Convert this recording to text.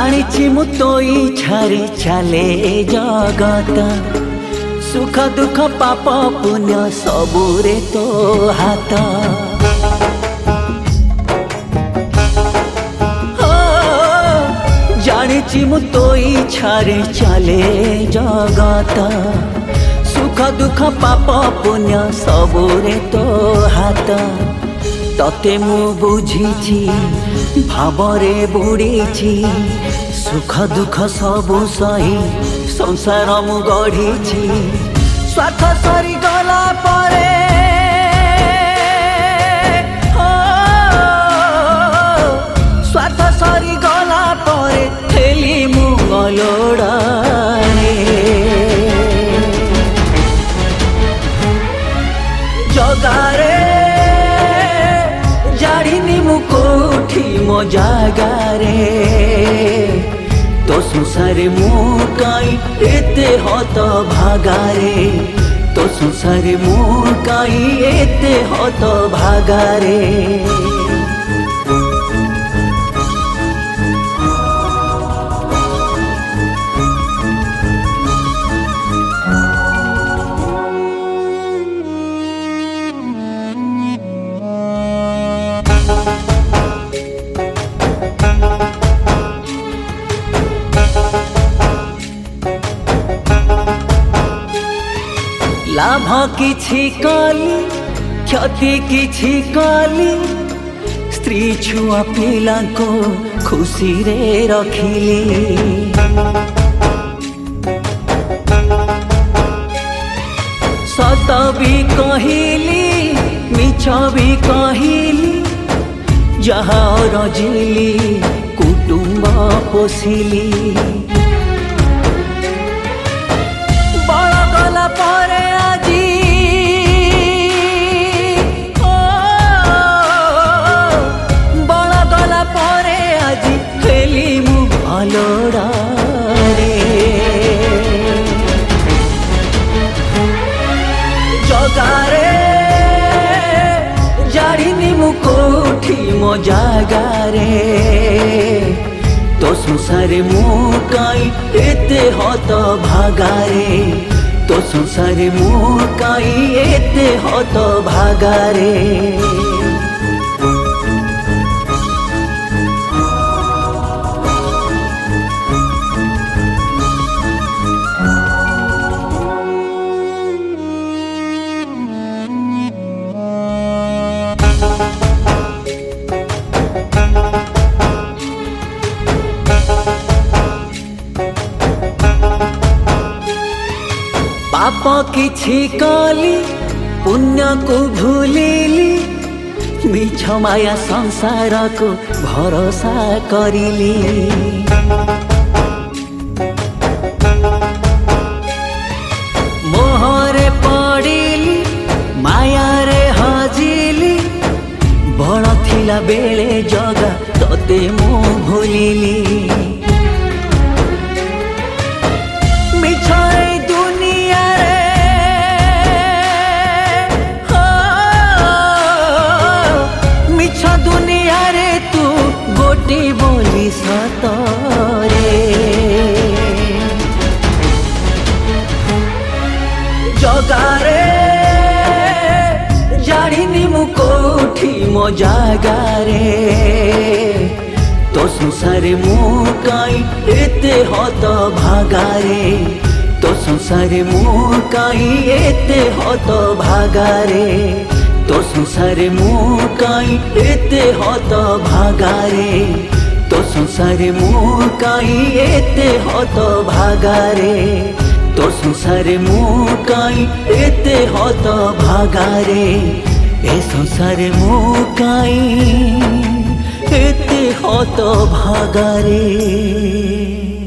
जानिछि मु तोई छारे चले जगत सुख दुख पाप पुण्य सबुरे तो हाथ जानिछि मु तोई छारे चले जगत सुख दुख पाप पुण्य सबुरे तो हाथ तते मु बुझीछि भावरे बुड़ीछि सुख दुख सबु सही संसार मु गढ़ीछि स्वार्थ सरी गला परे स्वार्थ सरी गला परे हेली मु गलोड़ारे जगारे जाड़िनी मु कोठी मो जागारे तो संसारे मु काई एते हत भागारे तो संसारे मु काई एते हत भागारे लाभ किछि कली क्षति किछि कली स्त्री छुआ पिला को खुशी रे रखिली सत भी कहिली मिछ भी कहिली जहाँ रजिली कुटुंब पोषिली बड़ गला परे जगारे जाड़िनी मु कोठी मो जागारे तो संसारे मु काई एते हत भागारे तो संसारे मु काई एते हत भागारे पाप किछि कली पुण्य को भूलिली मिछ माया संसार को भरोसा करिली मोहरे पड़िली माया रे हजिली बड़ थिला बेले जगा तते मु भूलिली बोली सतरे जगारे जाड़िनी मु कोठी मो जागारे तो संसारे मु काई एते हत भागारे तो संसारे मु काई एते हत भागारे तो संसारे मु काई एते हत भागारे तो संसारे मु काई एते हत भागारे तो संसारे मु काई एते हत भागारे ए संसारे मु काई एते हत भागारे।